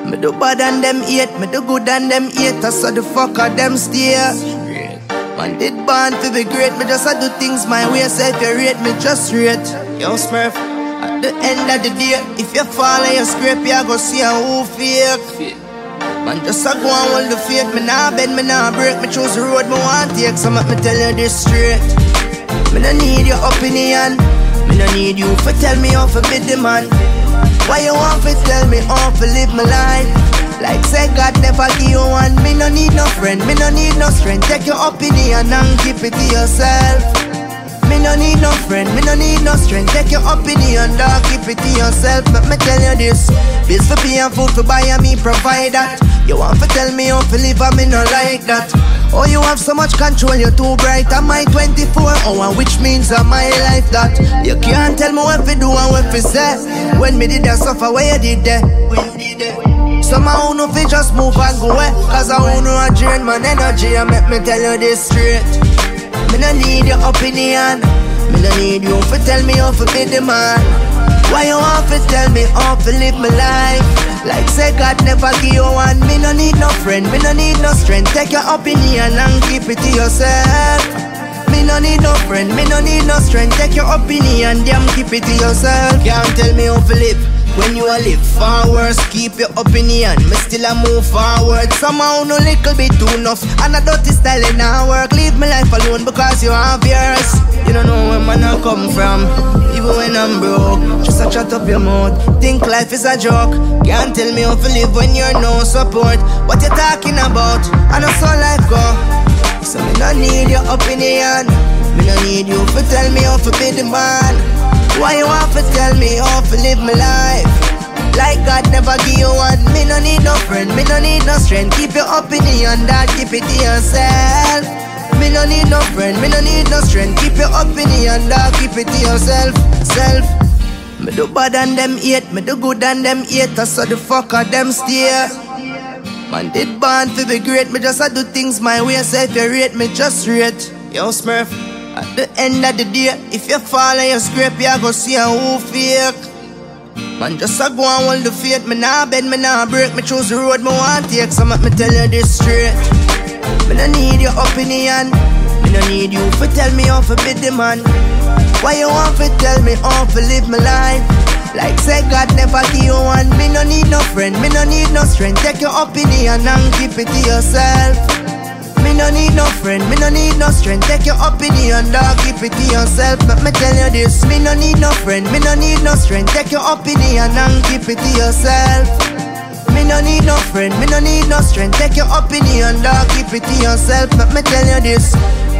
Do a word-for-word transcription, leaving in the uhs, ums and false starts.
Me do bad and them hate, me do good and them hate. So the fuck are them steer. Man did born to be great, me just a do things my way. So if you rate me, just rate. Yo Smurf, at the end of the day, if you fall and you scrape, you go see a who fake. Man just a go and hold the faith. Me nah bend, me nah break. Me choose the road me want take. So let me tell you this straight. Me no need your opinion. Me no need you for tell me how to be the man. Why you want to tell me how to live my life? Like say God never give you one. Me no need no friend, me no need no strength. Take your opinion and keep it to yourself. Me no need no friend, me no need no strength. Take your opinion, dog, keep it to yourself. Let me tell you this. Bills for pay and food for buy and me provide that. You want to tell me how to live and me no like that. Oh, you have so much control, you're too bright. I'm my twenty-four hour, which means I'm my life that. You can't tell me what to do and what to say. When me did that suffer, where you did that? When you did that? Somehow no fi just move and go away. Cause I wanna a drain man energy. And make me tell you this straight. Me no need your opinion. Me no need you for tell me how to be the man. Why you want to tell me how to live my life? Like say God never give you one. Me no need no friend, me no need no strength. Take your opinion and keep it to yourself. Me no need no friend, me no need no strength. Take your opinion, damn keep it to yourself. Can't tell me how to live when you a live forwards. Keep your opinion, me still a move forward. Somehow no little bit too enough. And a dirty style in our work. Leave my life alone because you have yours. You don't know where man I come from. Even when I'm broke, just a chat up your mouth. Think life is a joke. Can't tell me how to live when you're no support. What you talking about? I know so life go. So me no need your opinion. Me no need you to tell me how to be the man. Why you want to tell me how to live my life? Like God never give you one. Me no need no friend, me no need no strength. Keep your opinion, that keep it to yourself. Me no need no friend, me no need no strength. Keep your opinion, dog, keep it to yourself. Self. Me do bad and them hate, me do good and them hate. So the fuck are them steer. Man did born to be great, me just a do things my way. So if you rate me, just rate. Yo Smurf, at the end of the day, if you fall and you scrape, you go see a who fake. Man just a go and hold the faith. Me nah bend, me nah break. Me choose the road me want take. So let me tell you this straight. Me no need your opinion. Me no need you for tell me how to be the man. Why you want to tell me how to live my life? Like say God never give you one. Me no need no friend, me no need no strength. Take your opinion and keep it to yourself. Me no need no friend, me no need no strength. Take your opinion, dog, keep it to yourself. Let me tell you this. Me no need no friend, me no need no strength. Take your opinion and keep it to yourself. Me no need no friend, me no need no strength. Take your opinion, dog, keep it to yourself. Let me tell you this.